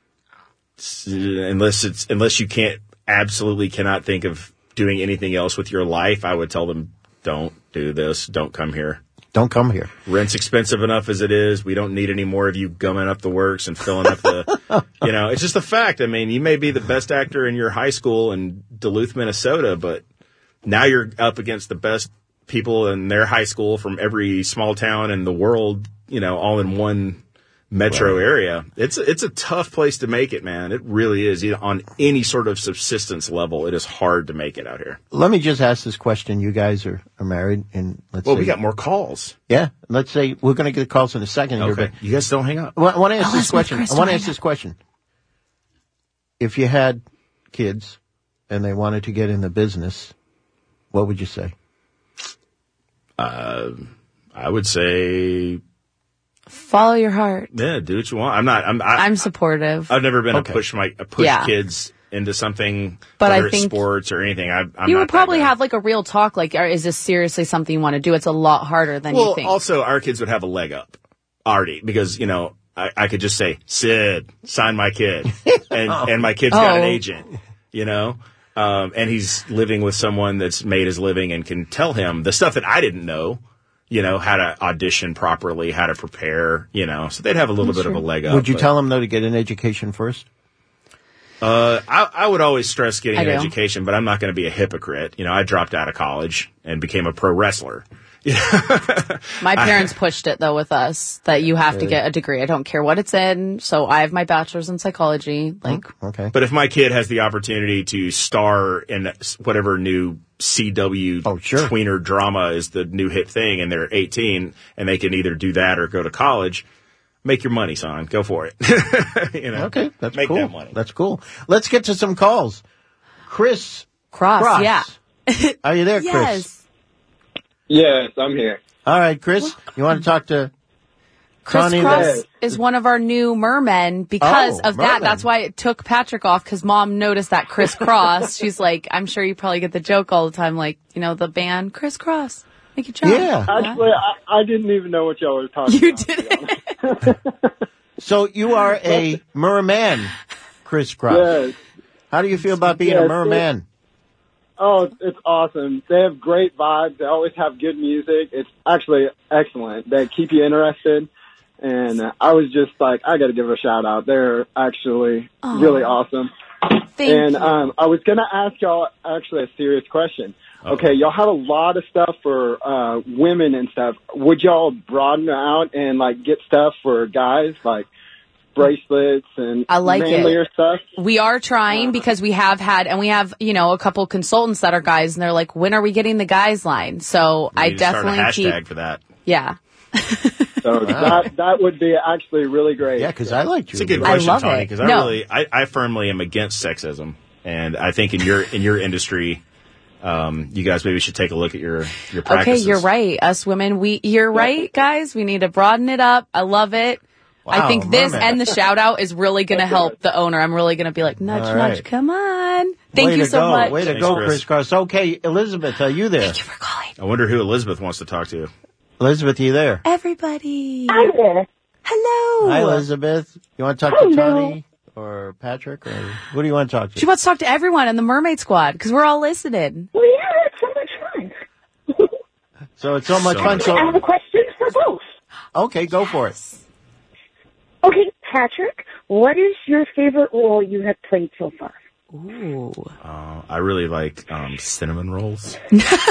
Unless you absolutely cannot think of doing anything else with your life, I would tell them, don't do this. Don't come here. Don't come here. Rent's expensive enough as it is. We don't need any more of you gumming up the works and filling up the, you know, it's just a fact. I mean, you may be the best actor in your high school in Duluth, Minnesota, but now you're up against the best people in their high school from every small town in the world, you know, all in one metro area. It's a tough place to make it, man. It really is. On any sort of subsistence level, it is hard to make it out here. Let me just ask this question. You guys are married, and let's say... we got more calls. Yeah. Let's say we're going to get calls in a second. Okay. Here, but you guys don't hang up. I want to ask this question. If you had kids and they wanted to get in the business, what would you say? I would say... follow your heart. Yeah, do what you want. I'm supportive. I've never been a push kids into something, But whether I it's think sports or anything, I'm you not would probably have like a real talk, like, is this seriously something you want to do? It's a lot harder than you think. Also, our kids would have a leg up already because, I could just say, Sid, sign my kid. And my kid's got an agent, and he's living with someone that's made his living and can tell him the stuff that I didn't know, how to audition properly, how to prepare, so they'd have a little bit of a leg up. Would you tell them, though, to get an education first? I would always stress getting an education, but I'm not going to be a hypocrite. I dropped out of college and became a pro wrestler. My parents pushed it, though, with us, that you have to get a degree. I don't care what it's in. So I have my bachelor's in psychology. Okay. But if my kid has the opportunity to star in whatever new CW tweener drama is the new hit thing, and they're 18, and they can either do that or go to college, make your money, son. Go for it. Okay, that's Make cool. that money. That's cool. Let's get to some calls. Chris Cross. Yeah. Are you there, Chris? Yes. Yes, I'm here. All right, Chris, you want to talk to Chris Connie? Cross is one of our new mermen because of that. That's why it took Patrick off, because Mom noticed that Chris Cross. She's like, I'm sure you probably get the joke all the time, like, the band Chris Cross. Make it jump. Yeah. Actually, I didn't even know what y'all were talking about. You didn't. So you are a merman, Chris Cross. Yes. How do you feel about being a merman? Oh, it's awesome. They have great vibes. They always have good music. It's actually excellent. They keep you interested. And I was just like, I got to give a shout out. They're actually really awesome. Thank you. I was going to ask y'all actually a serious question. Okay, y'all have a lot of stuff for women and stuff. Would y'all broaden out and get stuff for guys, like bracelets and I like manlier stuff? We are trying, because we have had, and we have, a couple consultants that are guys, and they're like, when are we getting the guys line? So I definitely start a hashtag for that. Yeah. So that would be actually really great. Yeah, because I like you. It's a good question, Tony, because I firmly am against sexism, and I think in your industry, you guys maybe should take a look at your practices. Okay, you're right. Us women, you're right, guys. We need to broaden it up. I love it. Wow, I think this and the shout out is really going to help the owner. I'm really going to be like, nudge, come on. Thank you so much. Way to go, Chris Cross. Okay, Elizabeth, are you there? Thank you for calling. I wonder who Elizabeth wants to talk to. Elizabeth, are you there? Everybody. I'm there. Hello. Hi, Elizabeth. You want to talk to Tony or Patrick, or who do you want to talk to? She wants to talk to everyone in the Mermaid Squad, because we're all listening. Well, yeah, it's so much fun. So it's so much fun. I have a question for both. Okay, go for it. Okay, Patrick, what is your favorite role you have played so far? Ooh. I really like cinnamon rolls.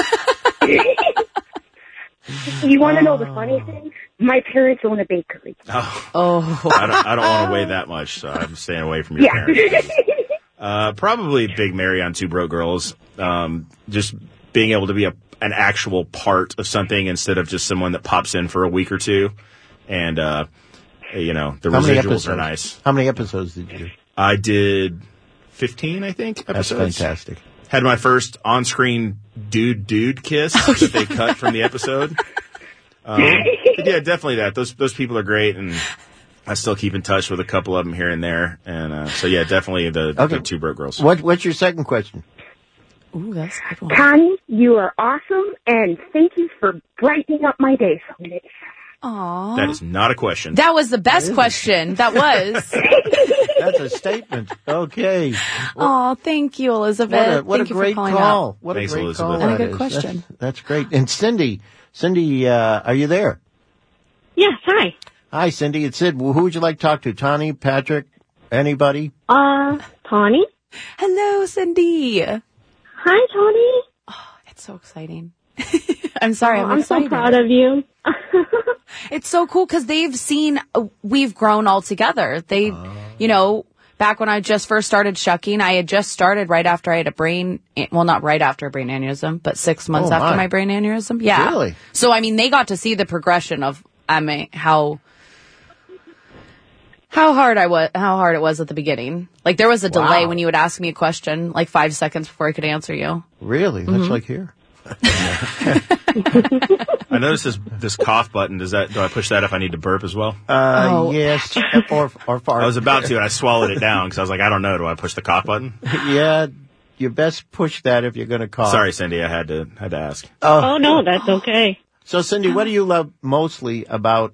You want to know the funny thing? My parents own a bakery. Oh. I don't want to weigh that much, so I'm staying away from your parents. Probably Big Mary on Two Broke Girls. Just being able to be an actual part of something instead of just someone that pops in for a week or two. And, the residuals are nice. How many episodes did you do? I did 15, I think, episodes. That's fantastic. Had my first on-screen dude kiss that they cut from the episode. But yeah, definitely that. Those people are great, and I still keep in touch with a couple of them here and there. And so yeah, definitely the Two Broke Girls. What's your second question? Ooh, that's a good one. Connie, you are awesome, and thank you for brightening up my day so many. Aww. That is not a question. That was the best question. That was. That's a statement. Okay. Oh, thank you, Elizabeth. What thank a great you for calling call. out. What Thanks, a great Elizabeth. call. And a that good is. question. That's great. And Cindy, are you there? Yes, hi. Hi, Cindy. It's Sid. Who would you like to talk to? Tony, Patrick, anybody? Tony. Hello, Cindy. Hi, Tony. Oh, it's so exciting. I'm sorry. I'm so excited. proud of you. It's so cool because they've seen we've grown all together. They, back when I just first started shucking, I had just started right after I had not right after a brain aneurysm, but 6 months after my brain aneurysm. Yeah. Really? So, they got to see the progression of, how hard it was at the beginning. Like, there was a delay when you would ask me a question, like 5 seconds before I could answer you. Really? That's like here. I noticed this cough button. Do I push that if I need to burp as well? Yes, or fart. I was about to, and I swallowed it down because I was like, I don't know. Do I push the cough button? Yeah, you best push that if you're going to cough. Sorry, Cindy, I had to ask. Oh, no, that's okay. So, Cindy, what do you love mostly about...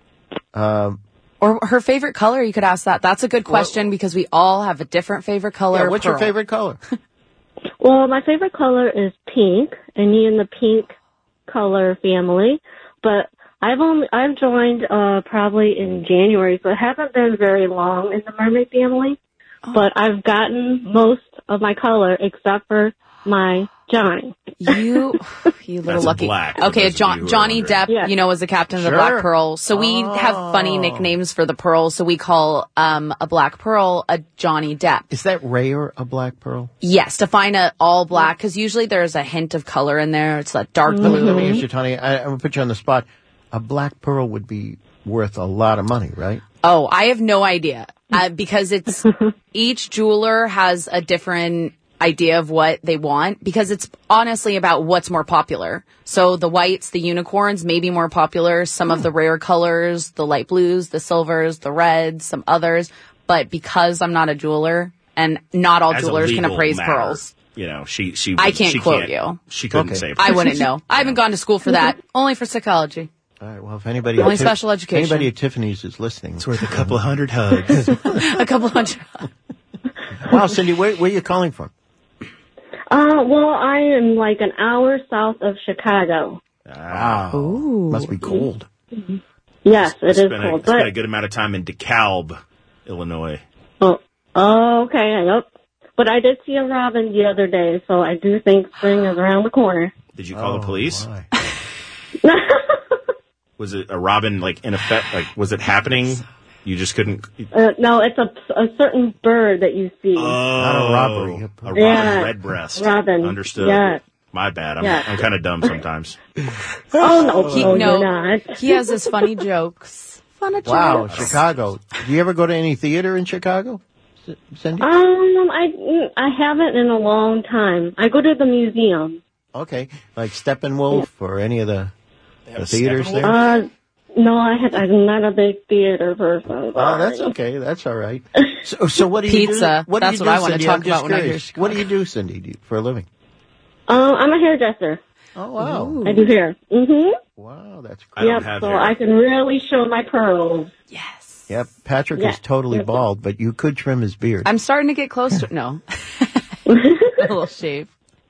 or her favorite color, you could ask that. That's a good question because we all have a different favorite color. Yeah, what's your favorite color? Well, my favorite color is pink, and me in the pink color family. But I've joined probably in January, so it hasn't been very long in the mermaid family. Oh. But I've gotten most of my color except for my Johnny. You little lucky. Black, okay, Johnny Depp, yeah. Was the captain of the Black Pearl. So we have funny nicknames for the pearl. So we call a Black Pearl a Johnny Depp. Is that rare, a Black Pearl? Yes, to find a all black, because usually there's a hint of color in there. It's that dark blue. Let me ask you, Tony, I'm going to put you on the spot. A Black Pearl would be worth a lot of money, right? Oh, I have no idea. Because it's each jeweler has a different idea of what they want, because it's honestly about what's more popular. So the whites, the unicorns may be more popular, some of the rare colors, the light blues, the silvers, the reds, some others. But because I'm not a jeweler, and not all jewelers can appraise pearls. I can't quote you. She couldn't say. I wouldn't know. I haven't gone to school for that. Only for psychology. All right. Well, if anybody only special education. Anybody at Tiffany's is listening, it's worth a couple of hundred hugs. A couple hundred. Wow, Cindy, where are you calling from? Well, I am like an hour south of Chicago. Wow. Ooh. Must be cold. Mm-hmm. Yes, it is cold. It's been a good amount of time in DeKalb, Illinois. Oh, okay. Yep. But I did see a robin the other day, so I do think spring is around the corner. Did you call the police? Was it a robin, like, in effect? Like, was it happening? You just couldn't... No, it's a certain bird that you see. Not a robbery. A robin redbreast. Robin. Understood. Yeah. My bad. I'm kind of dumb sometimes. You're not. He has his funny jokes. Wow, Chicago. Do you ever go to any theater in Chicago, Cindy? I haven't in a long time. I go to the museum. Okay, like Steppenwolf or any of the theaters there? No, I'm not a big theater person. Oh, that's okay. That's all right. So what do you do? Pizza. That's what I want to talk about when I hear Chicago. What do you do, Cindy, for a living? I'm a hairdresser. Oh, wow. Ooh. I do hair. Mm-hmm. Wow, that's cool. Yep, so hair. I can really show my pearls. Yes. Yep, Patrick is totally bald, but you could trim his beard. I'm starting to get close to... No. A little shave.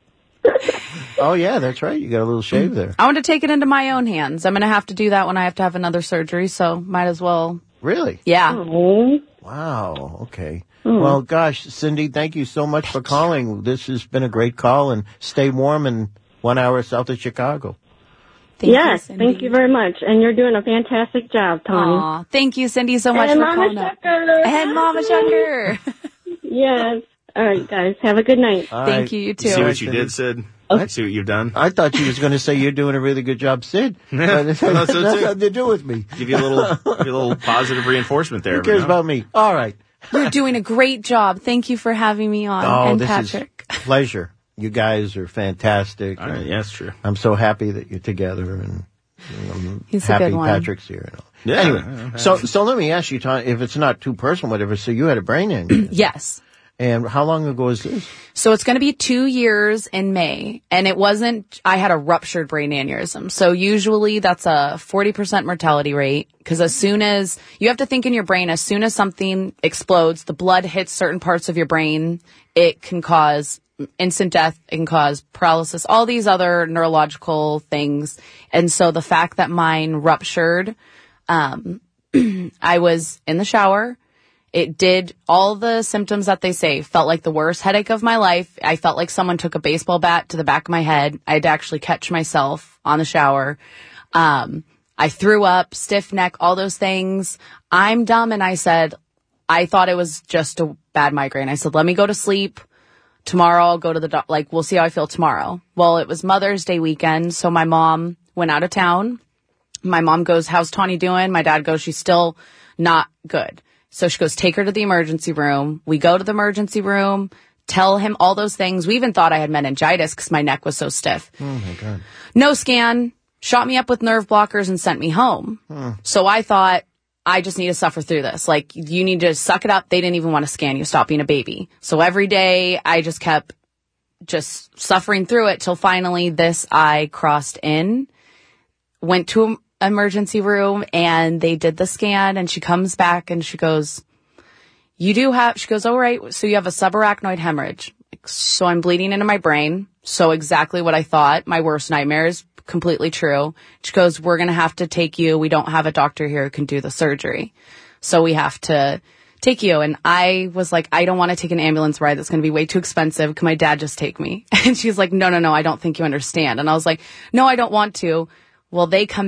Oh, yeah, that's right. You got a little shave there. I want to take it into my own hands. I'm going to have to do that when I have to have another surgery, so might as well. Really? Yeah. Oh. Wow, okay. Well, gosh, Cindy, thank you so much for calling. This has been a great call, and stay warm in 1 hour south of Chicago. Thank you very much. And you're doing a fantastic job, Tony. Aw, thank you, Cindy, so much and for Mama calling Shucker. And Mama Shucker. Yes. All right, guys. Have a good night. Thank you. You too. You see what you did, Sid? Okay. See what you've done? I thought she was going to say you're doing a really good job, Sid. But it has nothing to do with me. Give you a little positive reinforcement there. Who cares about me? All right. You're doing a great job. Thank you for having me on. And this Patrick. is a pleasure. You guys are fantastic. All right, yeah, that's true. I'm so happy that you're together, and I'm He's happy a good one. Patrick's here. And all. Yeah, anyway, so let me ask you, Tom, if it's not too personal, whatever. So you had a brain injury. Yes. And how long ago is this? So it's going to be 2 years in May. And it wasn't, I had a ruptured brain aneurysm. So usually that's a 40% mortality rate. Because as soon as, you have to think in your brain, as soon as something explodes, the blood hits certain parts of your brain, it can cause instant death, it can cause paralysis, all these other neurological things. And so the fact that mine ruptured, I was in the shower. It did all the symptoms that they say. Felt like the worst headache of my life. I felt like someone took a baseball bat to the back of my head. I had to actually catch myself on the shower. I threw up, stiff neck, all those things. I'm dumb, and I said, I thought it was just a bad migraine. I said, let me go to sleep. Tomorrow I'll go to the doctor. We'll see how I feel tomorrow. Well, it was Mother's Day weekend, so my mom went out of town. My mom goes, how's Tawny doing? My dad goes, she's still not good. So she goes, take her to the emergency room. We go to the emergency room. tell him all those things. We even thought I had meningitis because my neck was so stiff. Oh, my God. No scan, shot me up with nerve blockers and sent me home. So I thought, I just need to suffer through this. Like, you need to suck it up. They didn't even want to scan you. Stop being a baby. So every day I just kept just suffering through it till finally this eye crossed in, went to an emergency room, and they did the scan, and she comes back and she goes, she goes, all right, so you have a subarachnoid hemorrhage. So I'm bleeding into my brain. So exactly what I thought. My worst nightmare is completely true. She goes, we're going to have to take you. We don't have a doctor here who can do the surgery. So we have to take you. And I was like, I don't want to take an ambulance ride. That's going to be way too expensive. Can my dad just take me? And she's like, no, I don't think you understand. And I was like, no, I don't want to. Well, they come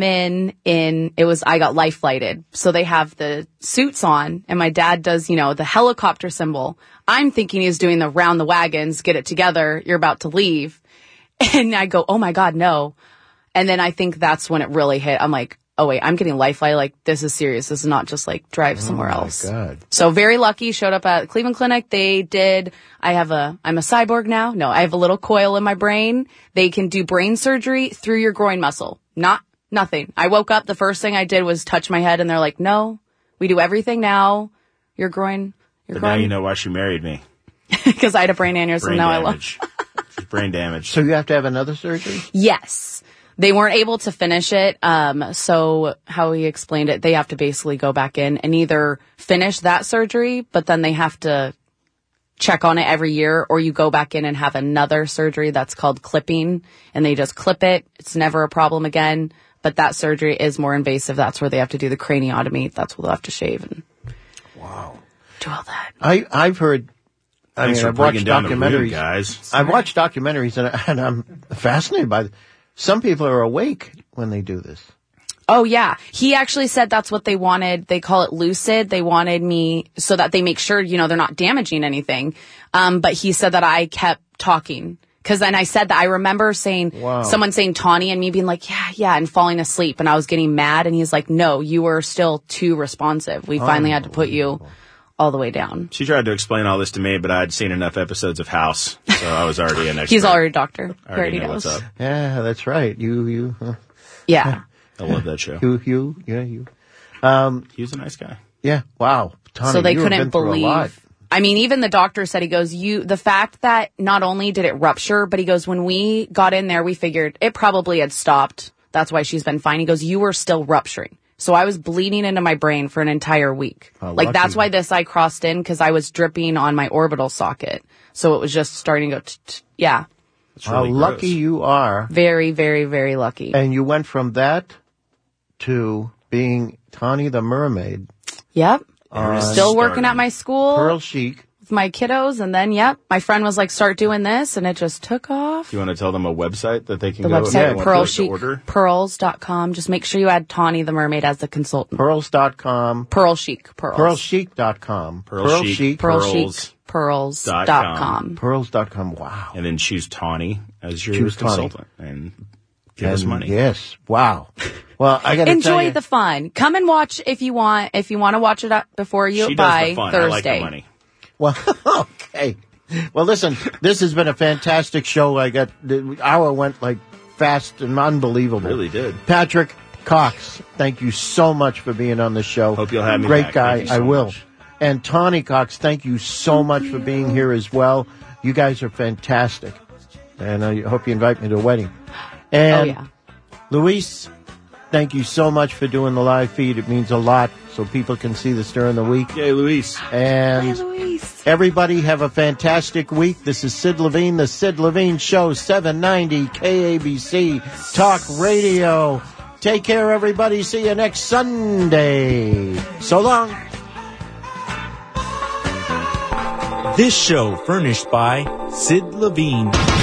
I got life flighted. So they have the suits on, and my dad does, the helicopter symbol. I'm thinking he's doing the round the wagons, get it together, you're about to leave. And I go, oh my God, no. And then I think that's when it really hit. I'm like, oh wait, I'm getting life flight. Like, this is serious. This is not just like drive somewhere else. God. So very lucky, showed up at Cleveland Clinic. I'm a cyborg now. No, I have a little coil in my brain. They can do brain surgery through your groin muscle. Nothing. I woke up, the first thing I did was touch my head, and they're like, no, we do everything now. Your groin. Now you know why she married me. Because I had a brain aneurysm. Now damage. Brain damage. So you have to have another surgery? Yes. They weren't able to finish it. So how he explained it, they have to basically go back in and either finish that surgery, but then they have to check on it every year, or you go back in and have another surgery that's called clipping, and they just clip it. It's never a problem again. But that surgery is more invasive. That's where they have to do the craniotomy. That's where they'll have to shave and do all that. I've heard. I've watched documentaries, guys. I've watched documentaries, and I'm fascinated by. Some people are awake when they do this. Oh, yeah. He actually said that's what they wanted. They call it lucid. They wanted me so that they make sure, they're not damaging anything. But he said that I kept talking. Because then I said that I remember someone saying Tawny and me being like, yeah, and falling asleep. And I was getting mad. And he's like, no, you were still too responsive. We finally had to put you all the way down. She tried to explain all this to me, but I'd seen enough episodes of House. So I was already an expert. He's already a doctor. I already know knows. what's up. Yeah, that's right. You. Yeah. I love that show. You. He was a nice guy. Yeah. Wow. Tawny, so they couldn't believe. I mean, even the doctor said, he goes, the fact that not only did it rupture, but he goes, when we got in there, we figured it probably had stopped. That's why she's been fine. He goes, you were still rupturing. So I was bleeding into my brain for an entire week. That's why this eye crossed in, because I was dripping on my orbital socket. So it was just starting to go, yeah. How lucky you are. Very, very, very lucky. And you went from that to being Tawny the Mermaid. Yep. Still working at my school. Pearl Chic. With my kiddos. And then, my friend was like, start doing this. And it just took off. Do you want to tell them a website that they can go to? The website, Pearl Chic, pearls.com. Just make sure you add Tawny the Mermaid as the consultant. Pearls.com. Pearl Chic. Pearls. Pearlchic.com. Pearl Chic. Pearls.com. Pearls.com. Wow. And then choose Tawny as your consultant. And give us money. Yes. Wow. Well, I got to enjoy the fun. Come and watch if you want. If you want to watch it before you by Thursday. I like the money. Well, okay. Well, listen, this has been a fantastic show. The hour went like fast and unbelievable. It really did. Patrick Cox, thank you so much for being on the show. Hope you'll have me Great back. guy. So I will. much. And Tawny Cox, thank you so much for being here as well. You guys are fantastic. And I hope you invite me to a wedding. And Luis, thank you so much for doing the live feed. It means a lot so people can see this during the week. Yay, Luis. And everybody have a fantastic week. This is Sid Levine, The Sid Levine Show, 790 KABC Talk Radio. Take care, everybody. See you next Sunday. So long. This show furnished by Sid Levine.